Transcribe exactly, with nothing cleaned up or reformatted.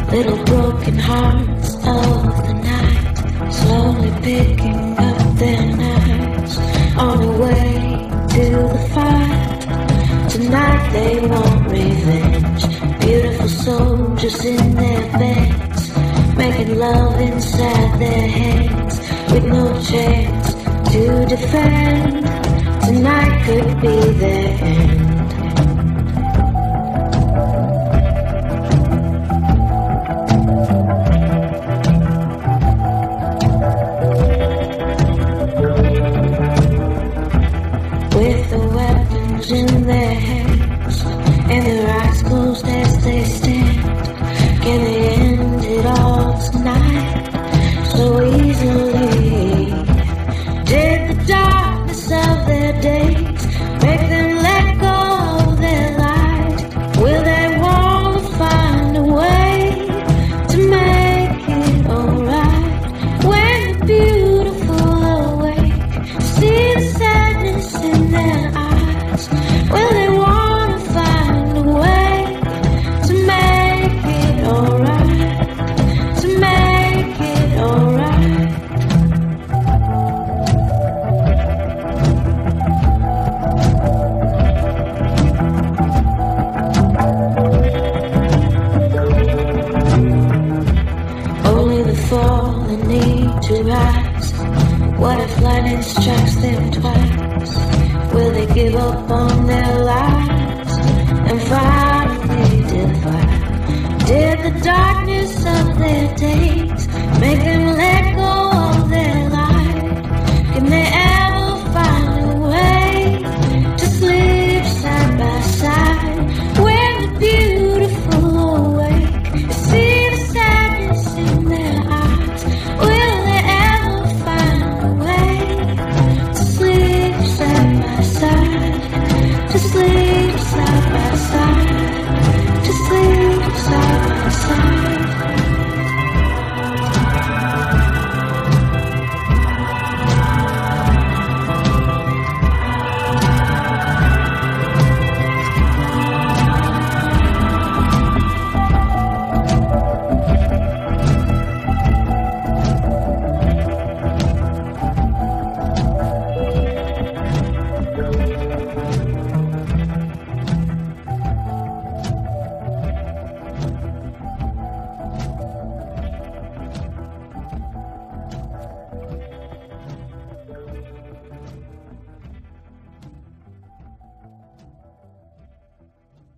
Little broken hearts of the night, slowly picking up their knives, on their way to the fight. Tonight they want revenge, beautiful soldiers in their beds, making love inside their heads, with no chance to defend. Tonight could be their end. With the weapons in their hands and their eyes closed as they stand, can they end it all tonight so easily? Did the darkness of their days make them let go of their light? Will they want to find a way to make it alright? When the beautiful awake, see the sadness in their eyes. Will they want to find a way to make it alright? To make it alright. Only the fallen need to rise. What if lightning strikes them twice? Will they give up on their lives and finally divide? Did the darkness of their days make them let go of their